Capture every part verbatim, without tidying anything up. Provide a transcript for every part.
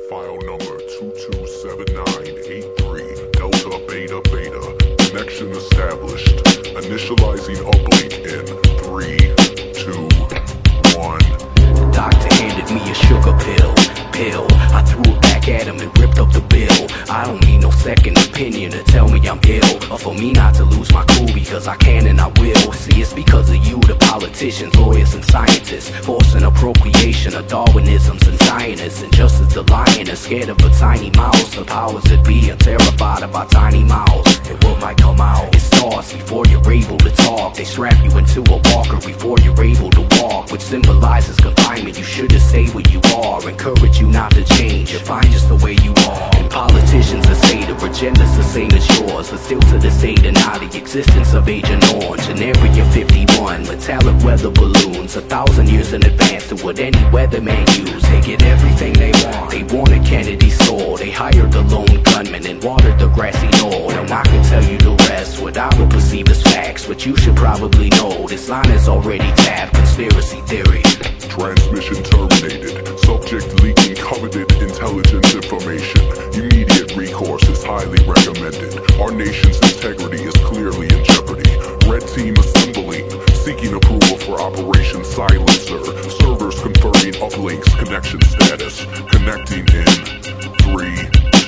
File number two two seven nine eight three, Delta Beta Beta. Connection established. Initializing uplink in three, two, one. The doctor handed me a sugar pill. Pill. I threw it back at him and ripped up the bill. I don't need no second opinion to tell me I'm ill, or for me not to lose my cool because I can and I will. See, it's because of you, the politicians, lawyers, and scientists, forcing appropriation of Darwinisms and Zionists. And just as the lion is scared of a tiny mouse, the powers that be are terrified of our tiny mouths and what might come out. It starts before you're able to talk. They strap you into a walker before you're able to walk, which symbolizes confinement. You should just stay where you are. Encourage you not to change, you're fine just the way you are. And politicians that say their agendas the same as yours, but still to this day deny the existence of Agent Orange and Area fifty-one. Metallic weather balloons, a thousand years in advance to what any weatherman use. They get everything they want. They wanted Kennedy's soul. They hired the lone gunman and watered the grassy knoll. And I can tell you the rest, what I would perceive as facts, but you should probably know this line is already tapped. Conspiracy theory. Transmission terminated. Subject leaking coveted intelligence information. Immediate recourse is highly recommended. Our nation's integrity is clearly in jeopardy. Red team assembling, seeking approval for Operation Silencer. Servers confirming uplinks connection status. Connecting in three,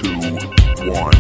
two, one.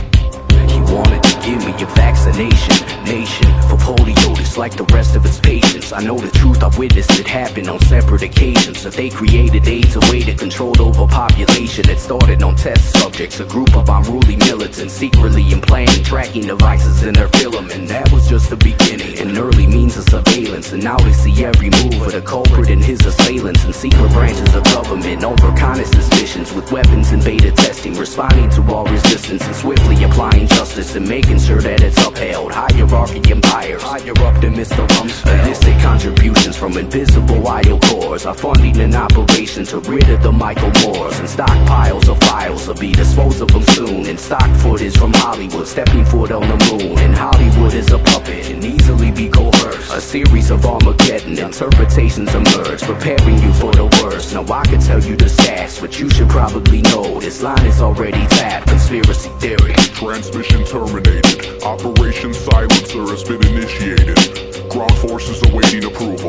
He wanted to give me a vaccination, nation, for polio, just like the rest of its patients. I know the truth, I witnessed it happen on separate occasions. That they created AIDS, a way to control overpopulation. It started on test subjects, a group of unruly militants secretly implanting tracking devices in their filament. That was just the beginning, an early means of surveillance. And now they see every move of the culprit and his assailants, and secret branches of government over honest suspicions, with weapons and beta testing, responding to all resistance and swiftly applying justice and making sure that it's upheld. Hierarchy empires, higher up than Mister Rumsfeld. Illicit contributions from invisible idle cores are funding an operation to rid of the Michael Moores. And stockpiles of files will be disposed of them soon. And stock footage from Hollywood, stepping foot on the moon. And Hollywood is a puppet and easily be coerced. A series of Armageddon interpretations emerge, preparing you for the worst. Now I can tell you the stats, but you should probably know this line is already tapped. Conspiracy theory. Transmission terminated. Operation Silencer has been initiated. Ground forces awaiting approval.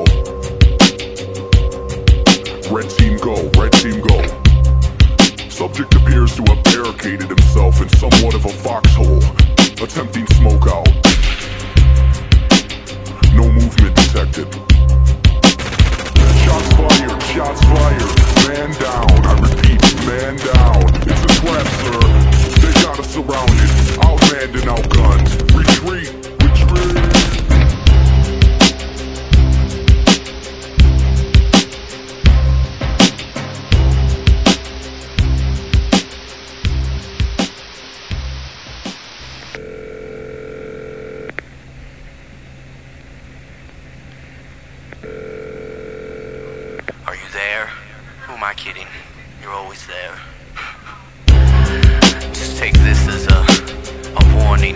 Red team go, red team go. Subject appears to have barricaded himself in somewhat of a foxhole, attempting smoke out. No movement detected. Shots fired, shots fired. Man down, I repeat, man down. It's a trap, sir. They got us surrounded. Outmanned and outgunned. Retreat, retreat. Are you there? Who am I kidding? You're always there. Just take this as a, a warning.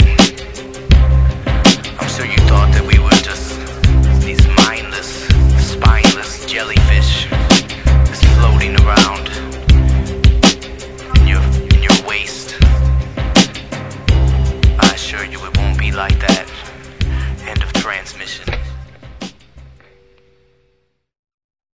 I'm sure you thought that we were just these mindless, spineless jellyfish just floating around.